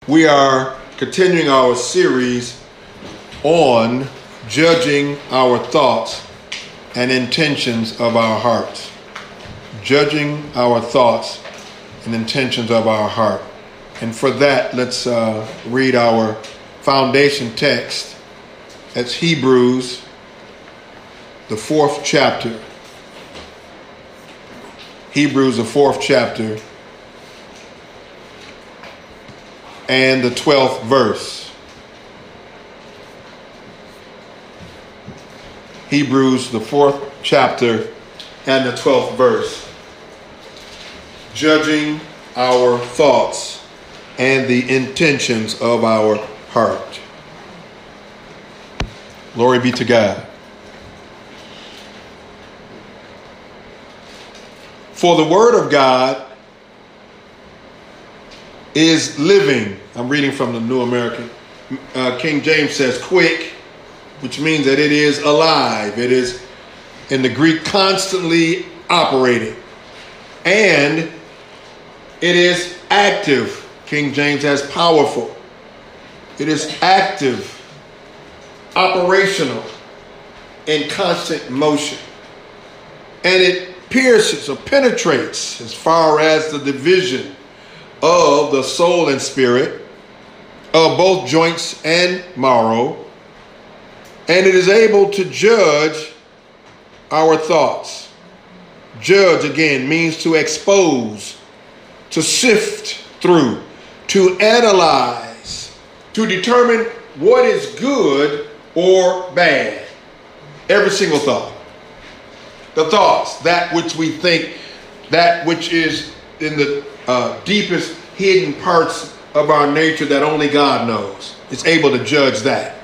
We are continuing our series on judging our thoughts and intentions of our hearts. Judging our thoughts and intentions of our heart. And for that, let's read our foundation text. That's Hebrews, the 4th chapter. Hebrews, the 4th chapter. And the 12th verse. Hebrews, the 4th chapter and the 12th verse. Judging our thoughts and the intentions of our heart. Glory be to God. For the word of God is living. I'm reading from the New American. King James says quick, which means that it is alive. It is, in the Greek, constantly operating. And it is active. King James has powerful. It is active, operational, in constant motion. And it pierces or penetrates as far as the division of the soul and spirit, of both joints and marrow, and it is able to judge our thoughts. Judge, again, means to expose, to sift through, to analyze, to determine what is good or bad. Every single thought. The thoughts, that which we think, that which is in the deepest hidden parts of our nature that only God knows. It's able to judge that.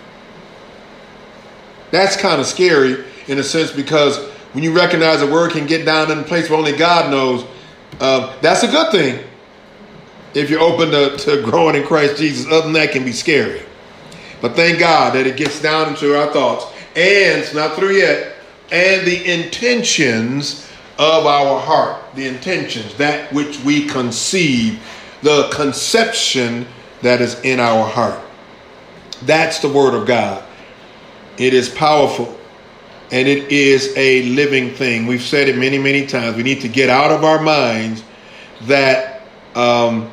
That's kind of scary in a sense, because when you recognize a word can get down in a place where only God knows, that's a good thing. If you're open to growing in Christ Jesus, other than that can be scary. But thank God that it gets down into our thoughts, and it's not through yet, and the intentions of our heart, the intentions, that which we conceive, the conception that is in our heart. That's the word of God. It is powerful, and it is a living thing. We've said it many, many times. We need to get out of our minds that the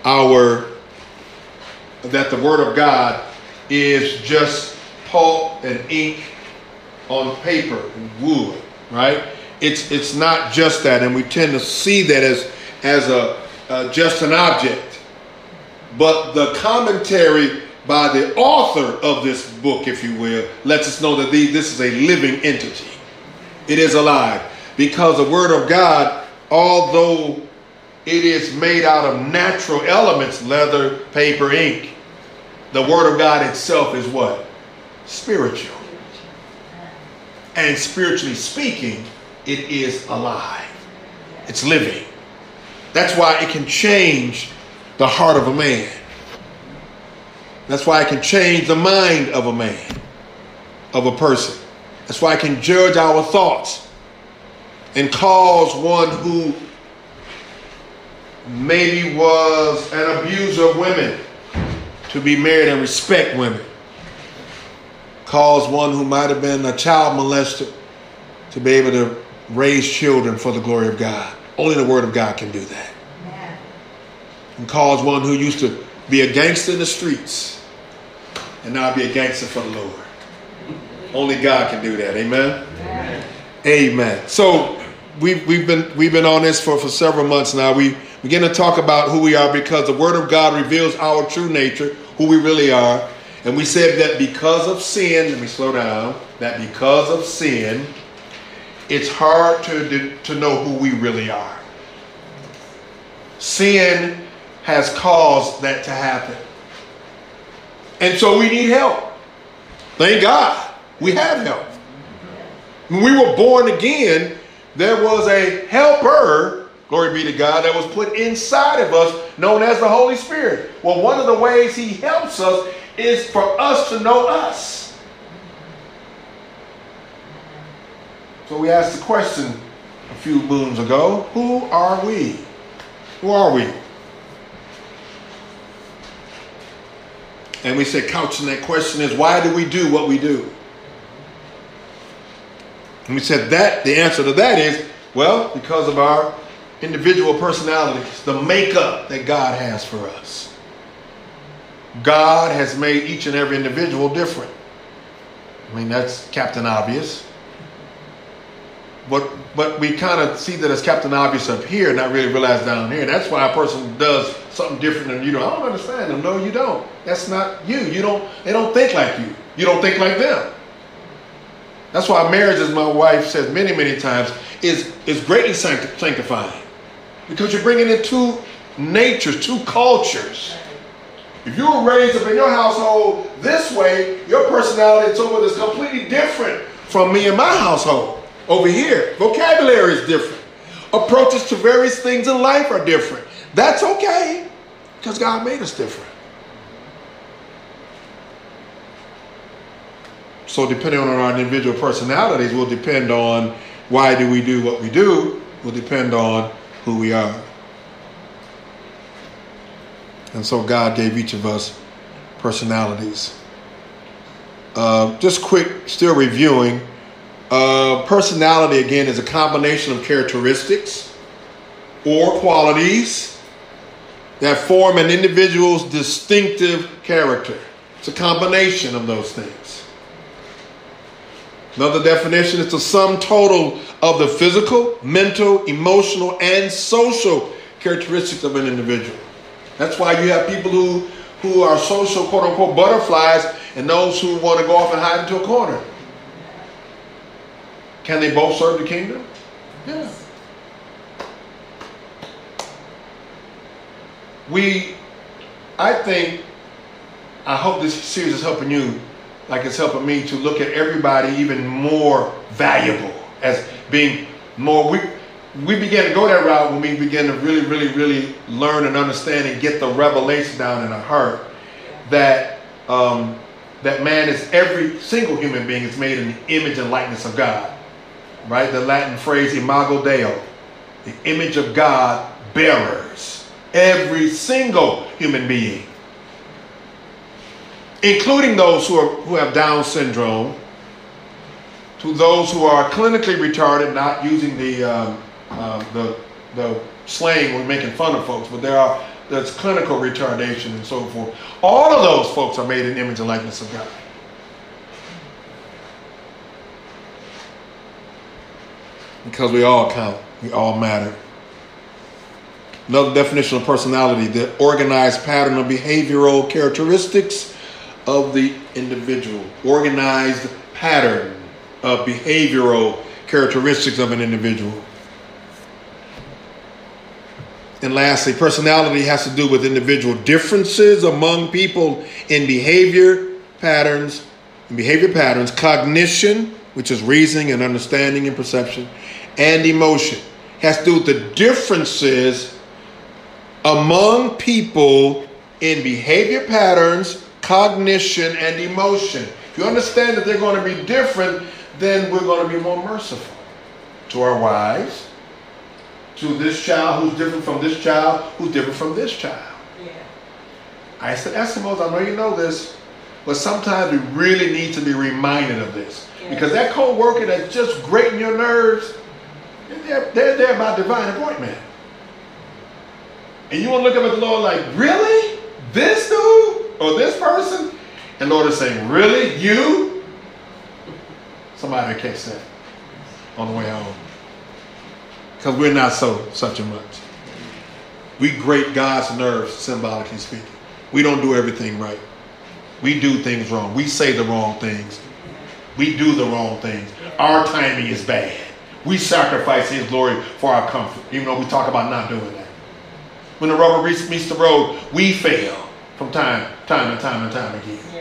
word of God is just pulp and ink on paper and wood, right? It's not just that, and we tend to see that as just an object. But the commentary by the author of this book, if you will, lets us know that this is a living entity. It is alive, because the word of God, although it is made out of natural elements, leather, paper, ink, the word of God itself is what? Spiritual. And spiritually speaking, it is alive. It's living. That's why it can change the heart of a man. That's why it can change the mind of a man, of a person. That's why it can judge our thoughts and cause one who maybe was an abuser of women to be married and respect women. Cause one who might have been a child molester to be able to raise children for the glory of God. Only the word of God can do that. Yeah. And cause one who used to be a gangster in the streets and now be a gangster for the Lord. Only God can do that. Amen. Yeah. Amen. So we've been on this for several months now. We begin to talk about who we are, because the word of God reveals our true nature, who we really are. And we said that because of sin, let me slow down, that because of sin, it's hard to know who we really are. Sin has caused that to happen. And so we need help. Thank God we have help. When we were born again, there was a helper, glory be to God, that was put inside of us, known as the Holy Spirit. Well, one of the ways he helps us is for us to know us. So we asked the question a few moons ago, who are we? Who are we? And we said, couching that question is, why do we do what we do? And we said that the answer to that is, well, because of our individual personalities, the makeup that God has for us. God has made each and every individual different. I mean, that's Captain Obvious. But we kind of see that as Captain Obvious up here, not really realize down here. That's why a person does something different than you do. I don't understand them. No, you don't. That's not you. They don't think like you. You don't think like them. That's why marriage, as my wife says many, many times, is greatly sanctifying. Because you're bringing in two natures, two cultures. If you were raised up in your household this way, your personality and so forth is completely different from me and my household. Over here, vocabulary is different. Approaches to various things in life are different. That's okay, because God made us different. So depending on our individual personalities will depend on why do we do what we do, will depend on who we are. And so God gave each of us personalities. Just quick, still reviewing. Personality, again, is a combination of characteristics or qualities that form an individual's distinctive character. It's a combination of those things. Another definition is the sum total of the physical, mental, emotional, and social characteristics of an individual. That's why you have people who are social, quote-unquote, butterflies, and those who want to go off and hide into a corner. Can they both serve the kingdom? Yeah. I hope this series is helping you, like it's helping me, to look at everybody even more valuable as being more. We began to go that route when we began to really, really, really learn and understand and get the revelation down in our heart that that man is, every single human being is made in the image and likeness of God. Right? The Latin phrase imago Dei, the image of God bearers. Every single human being, including those who have Down syndrome, to those who are clinically retarded, not using the slang we're making fun of folks, but there's clinical retardation and so forth. All of those folks are made in the image and likeness of God. Because we all count. We all matter. Another definition of personality, the organized pattern of behavioral characteristics of the individual. Organized pattern of behavioral characteristics of an individual. And lastly, personality has to do with individual differences among people in behavior patterns, cognition, which is reasoning and understanding and perception, and emotion. Has to do with the differences among people in behavior patterns, cognition, and emotion. If you understand that they're going to be different, then we're going to be more merciful to our wives, to this child who's different from this child, who's different from this child. Yeah. I said, Eskimos, I know you know this, but sometimes we really need to be reminded of this. Yeah. Because that co-worker that's just grating your nerves, they're there by divine appointment. And you want to look up at the Lord like, really? This dude? Or this person? And the Lord is saying, really? You? Somebody will catch that on the way home. Because we're not such a much. We grate God's nerves, symbolically speaking. We don't do everything right. We do things wrong. We say the wrong things. We do the wrong things. Our timing is bad. We sacrifice His glory for our comfort, even though we talk about not doing that. When the rubber meets the road, we fail from time and time again. Yeah.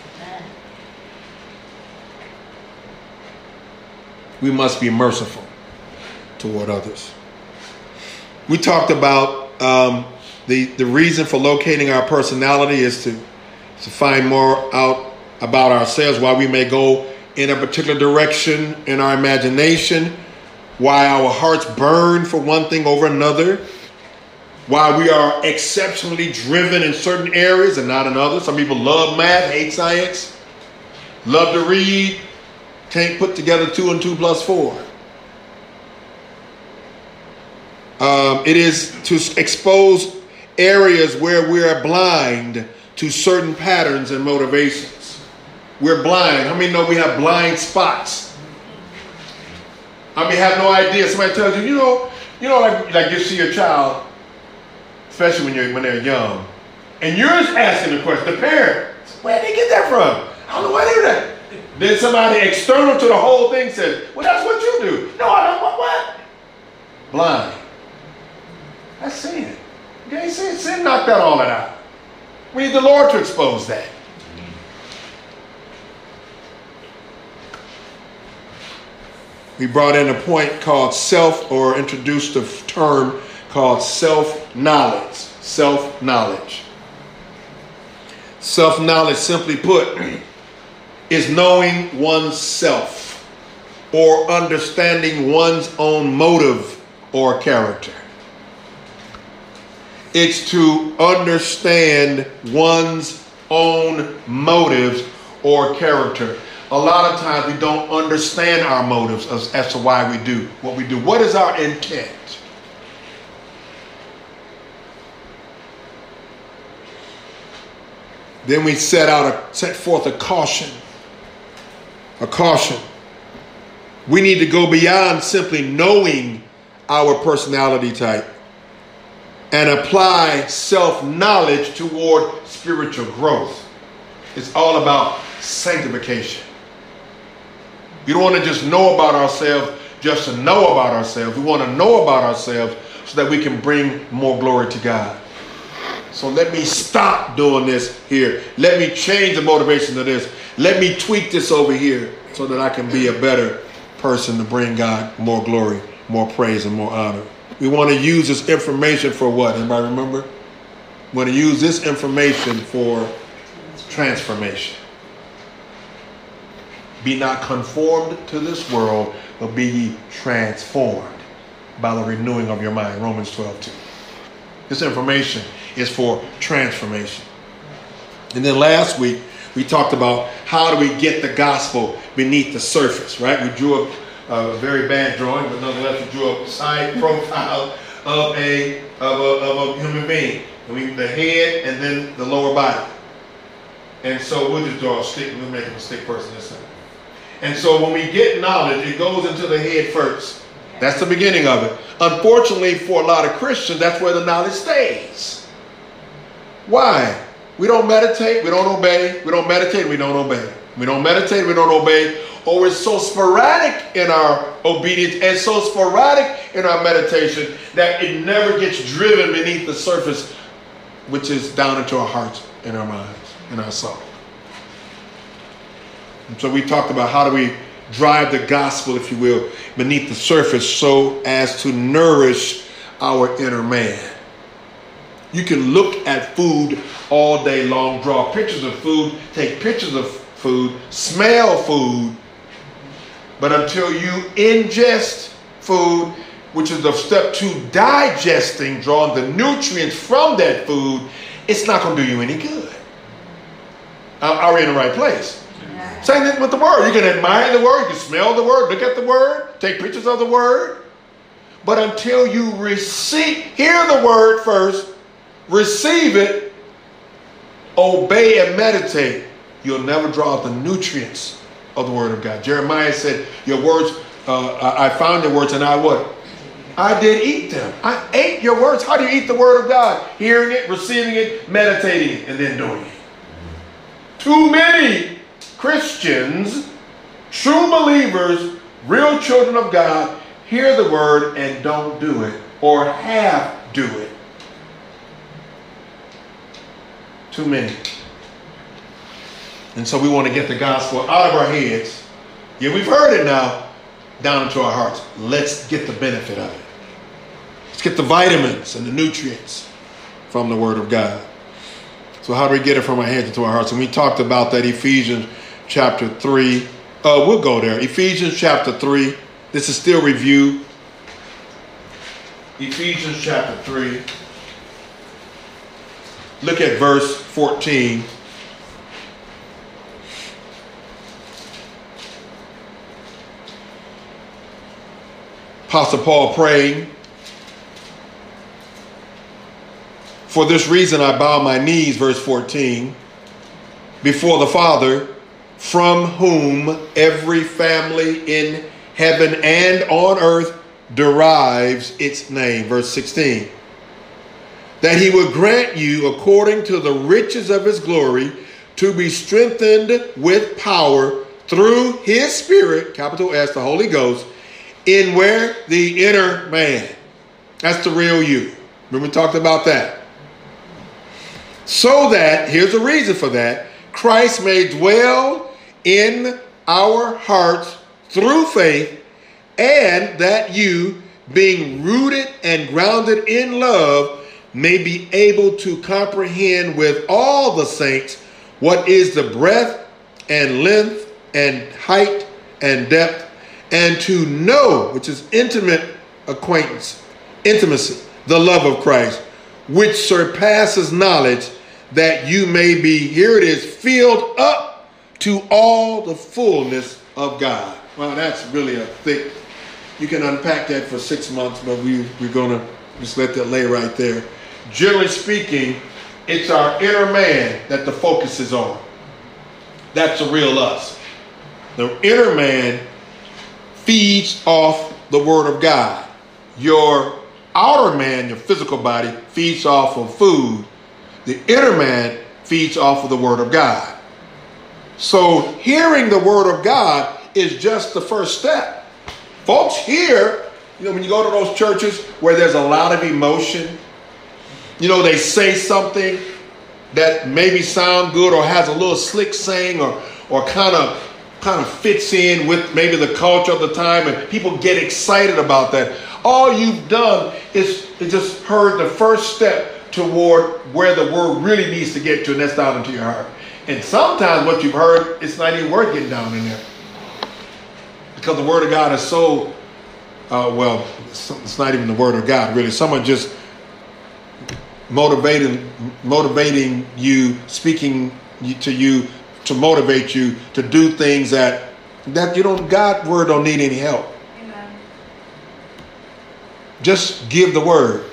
We must be merciful toward others. We talked about the reason for locating our personality is to find more out about ourselves, why we may go in a particular direction in our imagination, why our hearts burn for one thing over another. While we are exceptionally driven in certain areas and not in others, some people love math, hate science, love to read, can't put together 2 and 2 plus 4. It is to expose areas where we are blind to certain patterns and motivations. We're blind. How many know we have blind spots? I mean, have no idea. Somebody tells you, like you see your child, especially when they're young, and you're just asking the question, the parent, where did they get that from? I don't know why they do that. Then somebody external to the whole thing says, well, that's what you do. No, I don't. What? Blind. That's sin. You ain't sin. Sin knocked out all that out. We need the Lord to expose that. We brought in a point called introduced a term called self-knowledge. Self-knowledge. Self-knowledge, simply put, is knowing oneself or understanding one's own motive or character. It's to understand one's own motives or character. A lot of times we don't understand our motives as to why we do what we do. What is our intent? Then we set forth a caution. A caution. We need to go beyond simply knowing our personality type and apply self-knowledge toward spiritual growth. It's all about sanctification. We don't want to just know about ourselves just to know about ourselves. We want to know about ourselves so that we can bring more glory to God. So let me stop doing this here. Let me change the motivation of this. Let me tweak this over here so that I can be a better person to bring God more glory, more praise, and more honor. We want to use this information for what? Anybody remember? We want to use this information for transformation. Be not conformed to this world, but be ye transformed by the renewing of your mind. Romans 12:2. This information is for transformation. And then last week, we talked about how do we get the gospel beneath the surface, right? We drew a very bad drawing, but nonetheless, we drew a side profile of a human being. The head and then the lower body. And so we'll just draw a stick. We'll make him a stick person this time. And so when we get knowledge, it goes into the head first. That's the beginning of it. Unfortunately, for a lot of Christians, that's where the knowledge stays. Why? We don't meditate, we don't obey. We don't meditate, we don't obey. We don't meditate, we don't obey. Or we're so sporadic in our obedience and so sporadic in our meditation that it never gets driven beneath the surface, which is down into our hearts, in our minds, in our soul. And so we talked about how do we drive the gospel, if you will, beneath the surface so as to nourish our inner man. You can look at food all day long, draw pictures of food, take pictures of food, smell food, but until you ingest food, which is the step 2, digesting, drawing the nutrients from that food, it's not going to do you any good. Are we in the right place? Same thing with the word. You can admire the word, you can smell the word, look at the word, take pictures of the word. But until you hear the word first, receive it, obey and meditate, you'll never draw out the nutrients of the word of God. Jeremiah said, your words, I found your words and I what? I did eat them. I ate your words. How do you eat the word of God? Hearing it, receiving it, meditating it, and then doing it. Too many Christians, true believers, real children of God, hear the word and don't do it, or half do it. Too many. And so we want to get the gospel out of our heads. Yeah, we've heard it now, down into our hearts. Let's get the benefit of it. Let's get the vitamins and the nutrients from the word of God. So how do we get it from our heads into our hearts? And we talked about that Ephesians chapter 3. We'll go there. Ephesians chapter 3. This is still review. Ephesians chapter 3. look at verse 14. Apostle Paul praying, "For this reason I bow my knees," verse 14, "before the Father, from whom every family in heaven and on earth derives its name," verse 16, "that he would grant you, according to the riches of his glory, to be strengthened with power through his Spirit," capital S, the Holy Ghost, "in where? The inner man." That's the real you. Remember we talked about that. "So that," here's the reason for that, "Christ may dwell in our hearts through faith, and that you, being rooted and grounded in love, may be able to comprehend with all the saints what is the breadth and length and height and depth, and to know," which is intimate acquaintance, intimacy, "the love of Christ, which surpasses knowledge, that you may be," here it is, "filled up to all the fullness of God." Well, that's really a thick, you can unpack that for 6 months, but we're going to just let that lay right there. Generally speaking, it's our inner man that the focus is on. That's the real us. The inner man feeds off the Word of God. Your outer man, your physical body, feeds off of food. The inner man feeds off of the Word of God. So hearing the Word of God is just the first step. Folks here, when you go to those churches where there's a lot of emotion, they say something that maybe sound good or has a little slick saying or kind of fits in with maybe the culture of the time, and people get excited about that. All you've done is just heard the first step toward where the word really needs to get to, and that's down into your heart. And sometimes what you've heard, it's not even worth getting down in there, because the Word of God is so it's not even the Word of God really. Someone just motivating you, speaking to you to motivate you to do things that God's Word don't need any help. Amen. Just give the Word.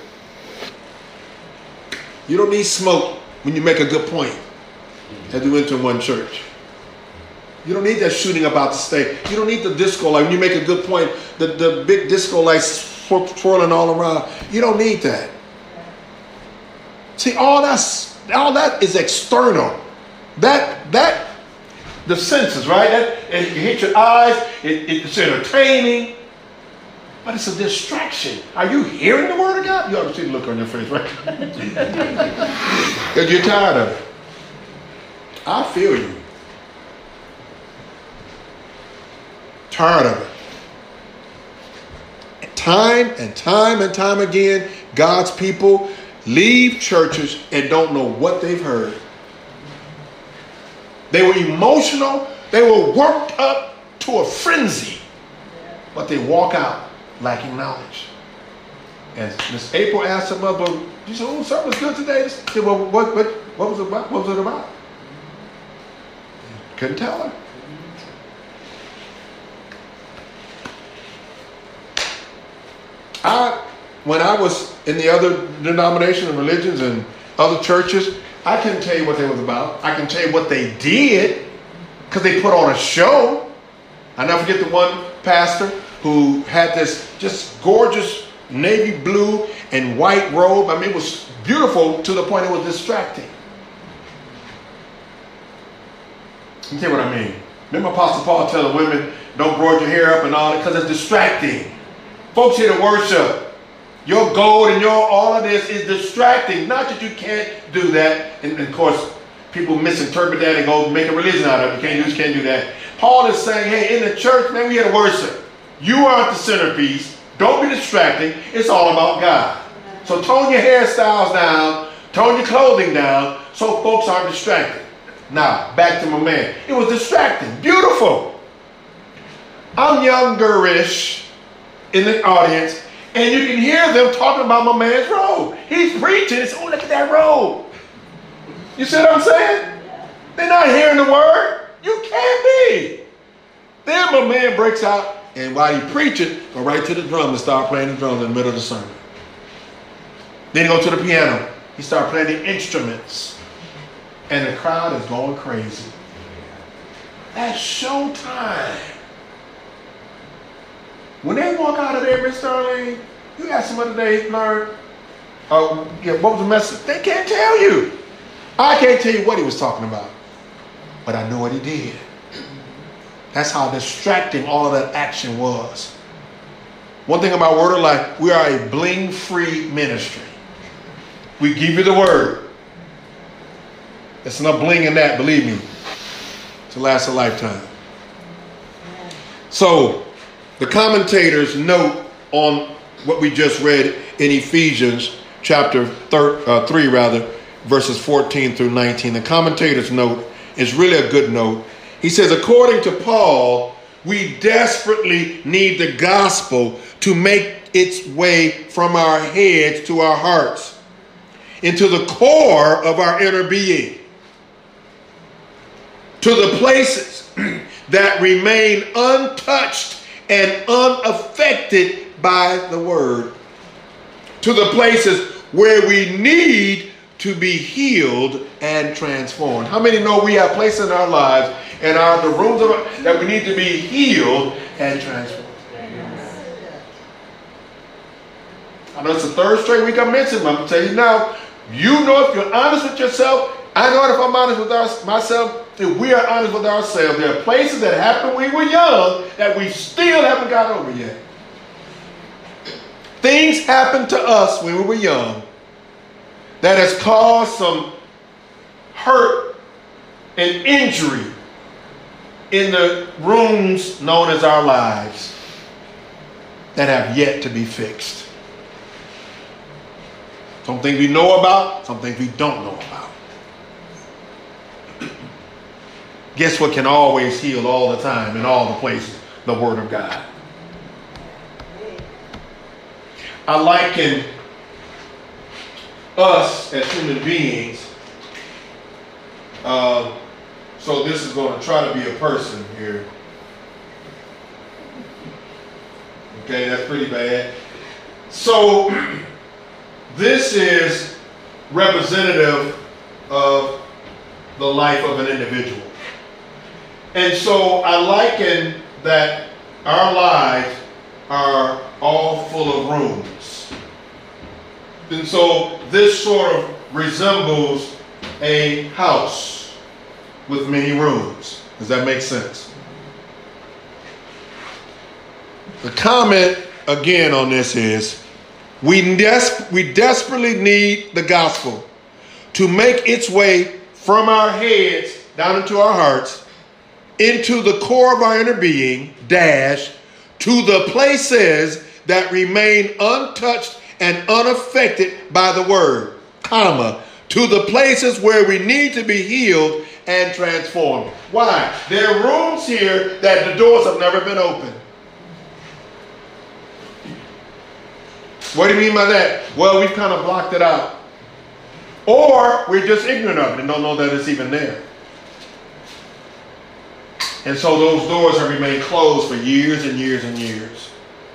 You don't need smoke when you make a good point, as we went to one church. You don't need that shooting about the stage. You don't need the disco light when you make a good point, the big disco lights swirling all around. You don't need that. See, all that is external. That the senses, right? It hit your eyes. It's entertaining, but it's a distraction. Are you hearing the Word of God? You ought to see the look on your face, right? Because you're tired of it. I feel you. Tired of it. Time and time again, God's people leave churches and don't know what they've heard. They were emotional. They were worked up to a frenzy, but they walk out lacking knowledge. And Miss April asked her mother, she said, "Oh, something was good today." She said, "Well, what was it about? What was it about?" Couldn't tell her. When I was in the other denominations and religions and other churches, I couldn't tell you what they was about. I can tell you what they did, because they put on a show. I never forget the one pastor who had this just gorgeous navy blue and white robe. I mean, it was beautiful to the point it was distracting. Let me tell you what I mean. Remember Apostle Paul telling women, don't braid your hair up and all that, because it's distracting. Folks here to worship. Your gold and all of this is distracting. Not that you can't do that. And of course, people misinterpret that and go make a religion out of it. You can't do that. Paul is saying, hey, in the church, man, we got to worship. You aren't the centerpiece. Don't be distracting. It's all about God. So tone your hairstyles down. Tone your clothing down so folks aren't distracted. Now, back to my man. It was distracting. Beautiful. I'm youngerish in the audience, and you can hear them talking about my man's robe. He's preaching. It's, oh, look at that robe. You see what I'm saying? They're not hearing the word. You can't be. Then my man breaks out, and while he preaching, go right to the drum and start playing the drums in the middle of the sermon. Then he go to the piano. He start playing the instruments. And the crowd is going crazy. That's showtime. When they walk out of there, Miss Sterling, you ask them what they learned. What was the message? They can't tell you. I can't tell you what he was talking about. But I know what he did. That's how distracting all of that action was. One thing about Word of Life, we are a bling-free ministry. We give you the word. There's enough bling in that, believe me, to last a lifetime. So, the commentators note on what we just read in Ephesians chapter 3, verses 14 through 19. The commentators note is really a good note. He says, according to Paul, we desperately need the gospel to make its way from our heads to our hearts, into the core of our inner being, to the places that remain untouched and unaffected by the word, to the places where we need to be healed and transformed. How many know we have places in our lives and the rooms that we need to be healed and transformed? I know it's the third straight week I mentioned, but I'm going to tell you now, you know if you're honest with yourself, I know if I'm honest with myself, if we are honest with ourselves, there are places that happened when we were young that we still haven't got over yet. Things happened to us when we were young that has caused some hurt and injury in the rooms known as our lives that have yet to be fixed. Some things we know about, some things we don't know about. Guess what can always heal all the time in all the places? The Word of God. I liken us as human beings. So this is going to try to be a person here. Okay, that's pretty bad. So this is representative of the life of an individual. And so I liken that our lives are all full of rooms. And so this sort of resembles a house with many rooms. Does that make sense? The comment again on this is, we desperately need the gospel to make its way from our heads down into our hearts, into the core of our inner being, to the places that remain untouched and unaffected by the word, to the places where we need to be healed and transformed. Why? There are rooms here that the doors have never been opened. What do you mean by that? Well, we've kind of blocked it out. Or we're just ignorant of it and don't know that it's even there. And so those doors have remained closed for years and years and years.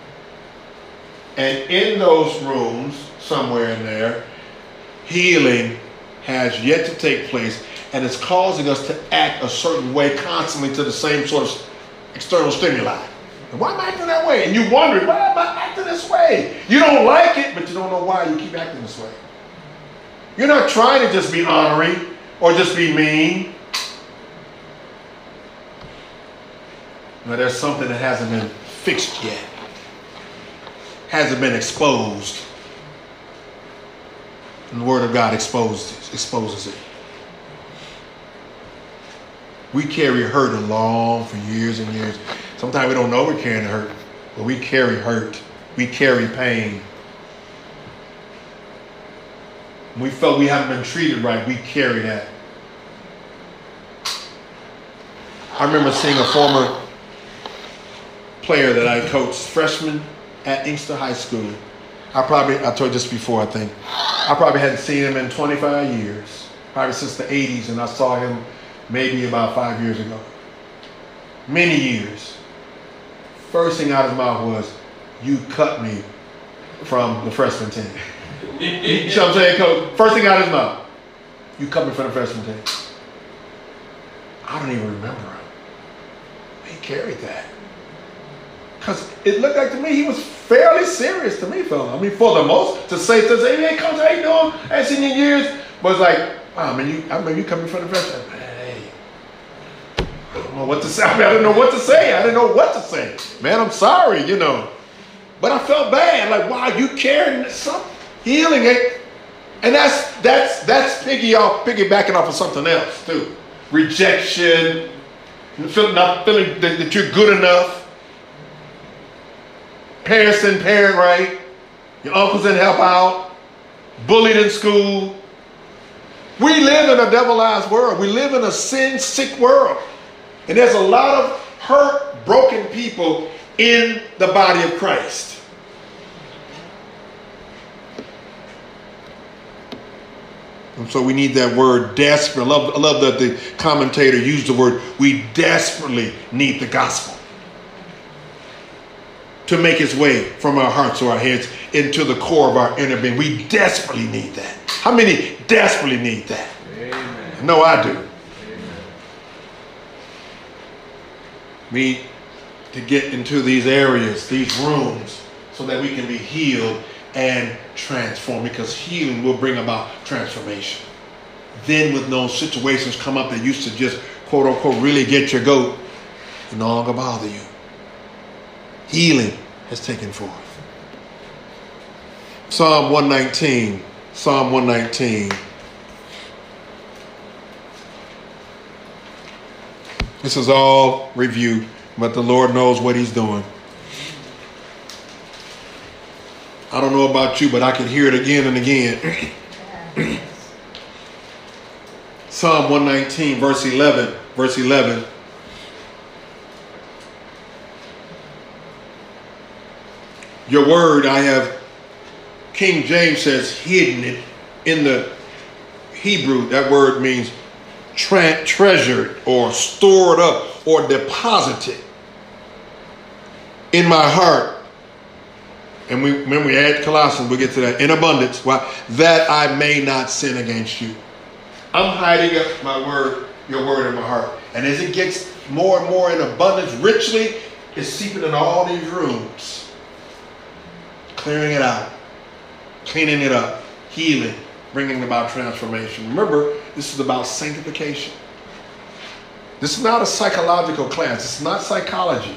And in those rooms, somewhere in there, healing has yet to take place, and it's causing us to act a certain way constantly to the same sort of external stimuli. And why am I acting that way? And you wonder, why am I acting this way? You don't like it, but you don't know why you keep acting this way. You're not trying to just be honoring or just be mean. But there's something that hasn't been fixed yet. Hasn't been exposed. And the Word of God exposes it. We carry hurt along for years and years. Sometimes we don't know we're carrying hurt, but we carry hurt. We carry pain. We felt we haven't been treated right, we carry that. I remember seeing a former player that I coached, freshman at Inkster High School. I told you this before, I think. I probably hadn't seen him in 25 years. probably since the 80s, and I saw him maybe about 5 years ago. Many years. First thing out of his mouth was, "You cut me from the freshman team." You know what I'm saying, Coach? First thing out of his mouth, "You cut me from the freshman team." I don't even remember him. He carried that. Because it looked like to me he was fairly serious to me, fella. I mean, for the most, to say, "Hey, Coach, how you doing? I ain't seen you in years." But it's like, "Wow, man, I remember you coming from the freshman." Hey, I don't know what to say. I didn't know what to say. I didn't know what to say. Man, I'm sorry, you know. But I felt bad. Like, wow, you carrying some healing it. And that's piggybacking off of something else too. Rejection, not feeling that you're good enough. Parents didn't parent right. Your uncles didn't help out. Bullied in school. We live in a devilized world. We live in a sin-sick world. And there's a lot of hurt, broken people in the body of Christ. And so we need that word desperate. I love that the commentator used the word, we desperately need the gospel to make its way from our hearts or our heads into the core of our inner being. We desperately need that. How many desperately need that? Amen. I know I do. Amen. We need to get into these areas, these rooms, so that we can be healed and transformed, because healing will bring about transformation. Then when those situations come up that used to just, quote unquote, really get your goat, it no longer bother you. Healing has taken forth. Psalm 119. Psalm 119. This is all review, but the Lord knows what he's doing. I don't know about you, but I can hear it again and again. Psalm 119, verse 11. Verse 11. Your word I have, King James says, hidden it. In the Hebrew, that word means treasured or stored up or deposited in my heart. And when we add Colossians, we'll get to that. In abundance, why? That I may not sin against you. I'm hiding up your word in my heart. And as it gets more and more in abundance, richly, it's seeping into all these rooms. Clearing it out. Cleaning it up. Healing. Bringing about transformation. Remember, this is about sanctification. This is not a psychological class. It's not psychology.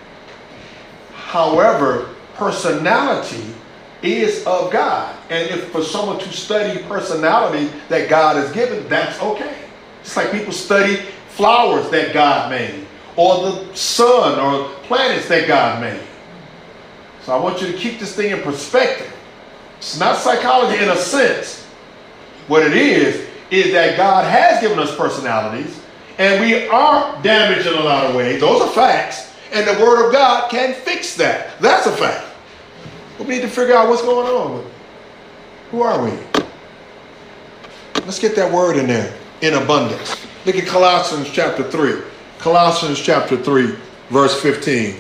However, personality is of God. And if for someone to study personality that God has given, that's okay. It's like people study flowers that God made, or the sun, or planets that God made. So I want you to keep this thing in perspective. It's not psychology in a sense. What it is that God has given us personalities, and we are damaged in a lot of ways. Those are facts. And the Word of God can fix that. That's a fact. But we need to figure out what's going on with it. Who are we? Let's get that word in there. In abundance. Look at Colossians chapter 3. Colossians chapter 3, verse 15.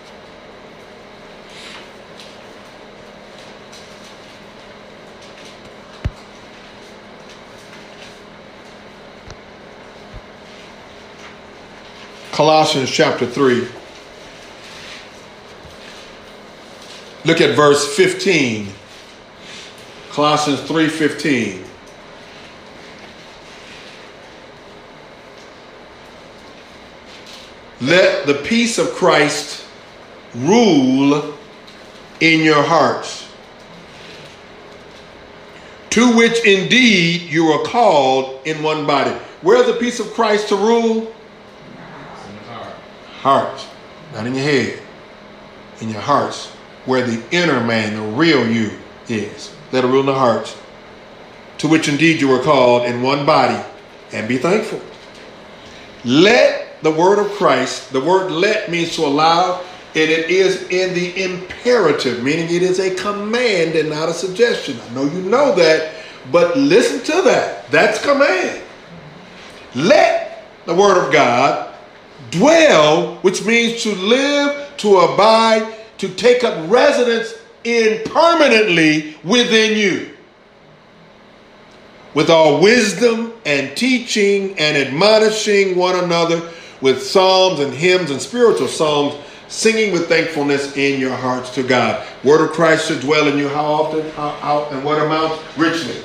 Colossians chapter 3. Look at verse 15. Colossians 3:15. Let the peace of Christ rule in your hearts, to which indeed you are called in one body. Where's the peace of Christ to rule? In the heart. Heart. Not in your head. In your hearts. Where the inner man, the real you, is. Let it rule in the hearts. To which indeed you were called in one body. And be thankful. Let the word of Christ, the word let means to allow, and it is in the imperative, meaning it is a command and not a suggestion. I know you know that, But listen to that. That's command. Let the word of God dwell, which means to live, to abide, to take up residence in permanently within you. With all wisdom and teaching and admonishing one another with psalms and hymns and spiritual songs, singing with thankfulness in your hearts to God. Word of Christ should dwell in you how often? How and what amounts? Richly.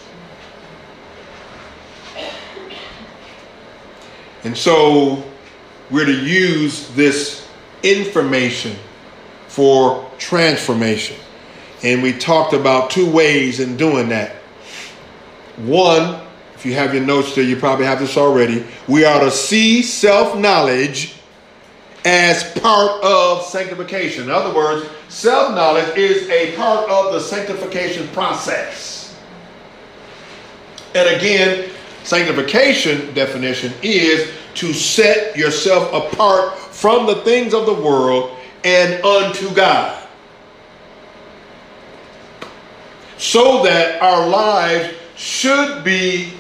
And so we're to use this information for transformation. And we talked about two ways in doing that. One, if you have your notes there, you probably have this already. We are to see self-knowledge as part of sanctification. In other words, self-knowledge is a part of the sanctification process. And again, sanctification definition is to set yourself apart from the things of the world and unto God, so that our lives should be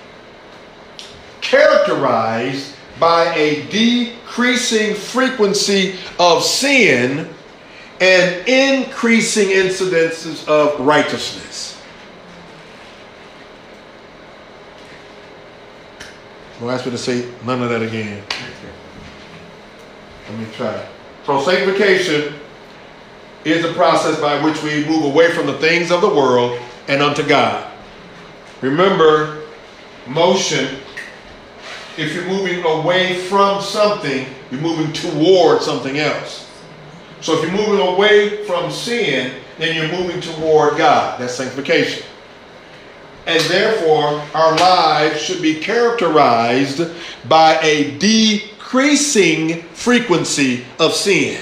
characterized by a decreasing frequency of sin and increasing incidences of righteousness. Don't ask me to say none of that again. Let me try. So sanctification is the process by which we move away from the things of the world and unto God. Remember, motion, if you're moving away from something, you're moving toward something else. So if you're moving away from sin, then you're moving toward God. That's sanctification. And therefore, our lives should be characterized by a decreasing frequency of sin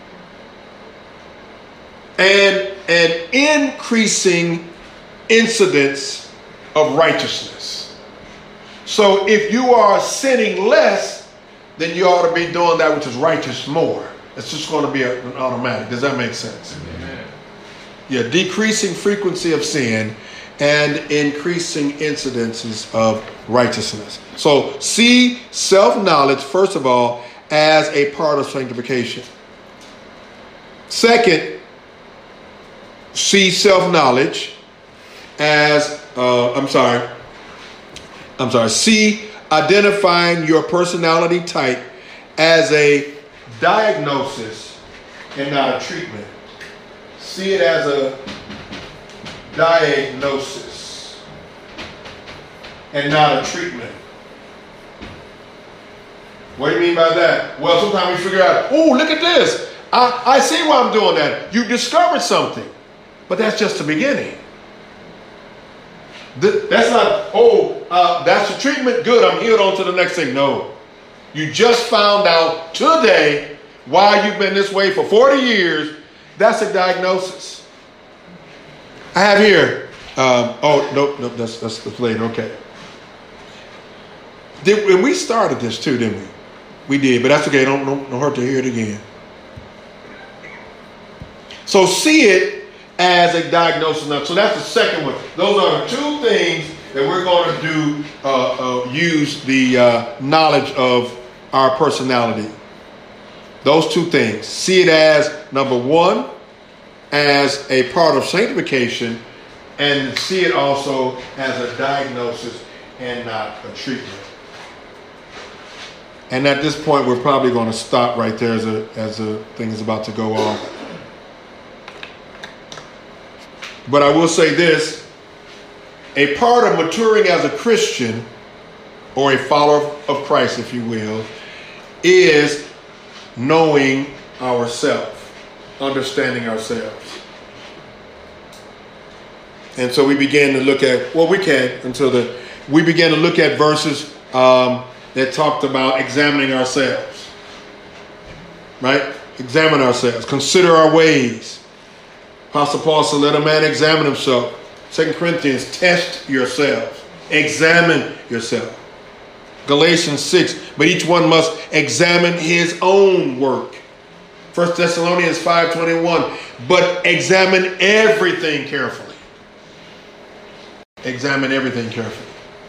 and an increasing incidence of righteousness. So if you are sinning less, then you ought to be doing that which is righteous more. It's just going to be an automatic. Does that make sense? Amen. Yeah, decreasing frequency of sin and increasing incidences of righteousness. So see self-knowledge, first of all, as a part of sanctification. Second, see self-knowledge as, see identifying your personality type as a diagnosis and not a treatment. See it as a diagnosis and not a treatment. What do you mean by that? Well, sometimes we figure out, oh, look at this. I see why I'm doing that. You discovered something, but that's just the beginning. That's not, that's the treatment. Good, I'm healed on to the next thing. No. You just found out today why you've been this way for 40 years. That's a diagnosis. I have here, nope, that's later, okay. And we started this too, didn't we? We did, but that's okay, don't hurt to hear it again. So see it as a diagnosis. Now, so that's the second one. Those are the two things that we're going to do, use the knowledge of our personality. Those two things. See it as, number one, as a part of sanctification, and see it also as a diagnosis and not a treatment. And at this point, we're probably going to stop right there as a thing is about to go off. But I will say this, a part of maturing as a Christian, or a follower of Christ, if you will, is knowing ourselves, understanding ourselves. And so we began to look at, we began to look at verses that talked about examining ourselves. Right? Examine ourselves. Consider our ways. Apostle Paul said, let a man examine himself. 2 Corinthians, test yourselves. Examine yourself. Galatians 6, but each one must examine his own work. 1 Thessalonians 5:21, but examine everything carefully. examine everything carefully.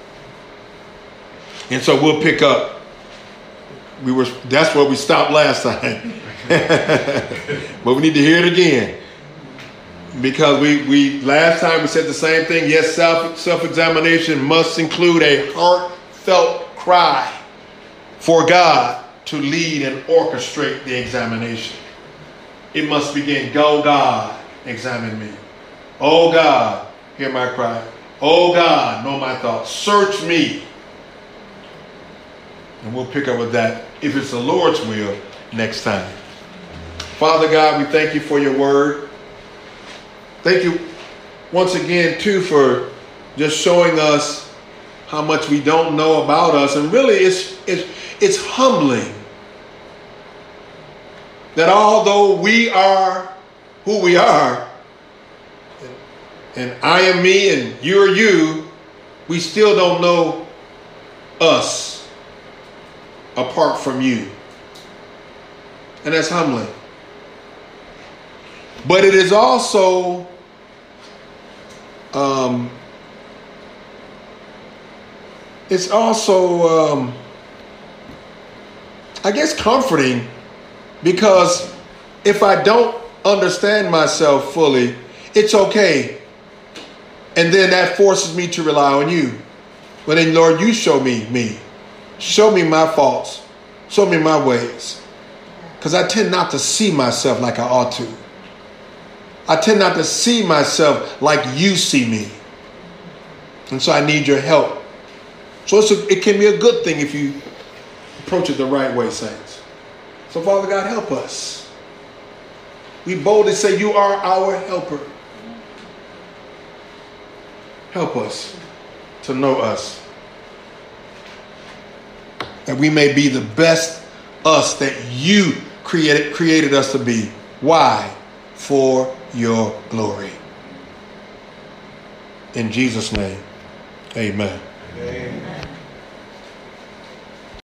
And so we'll pick up. That's where we stopped last time. But we need to hear it again. Because we last time we said the same thing. Yes, self-examination must include a heartfelt cry for God to lead and orchestrate the examination. It must begin, go God, examine me. Oh God, hear my cry. Oh God, know my thoughts. Search me. And we'll pick up with that, if it's the Lord's will, next time. Father God, we thank you for your word. Thank you once again, too, for just showing us how much we don't know about us. And really, it's humbling that although we are who we are, and I am me and you are you, we still don't know us apart from you. And that's humbling. But it is also I guess comforting, because if I don't understand myself fully, it's okay. And then that forces me to rely on you. But then, Lord, you show me. Show me my faults. Show me my ways. Because I tend not to see myself like I ought to. I tend not to see myself like you see me. And so I need your help. So it can be a good thing if you approach it the right way, saints. So Father God, help us. We boldly say you are our helper. Help us to know us, that we may be the best us that you created us to be. Why? For your glory. In Jesus' name, amen. Amen.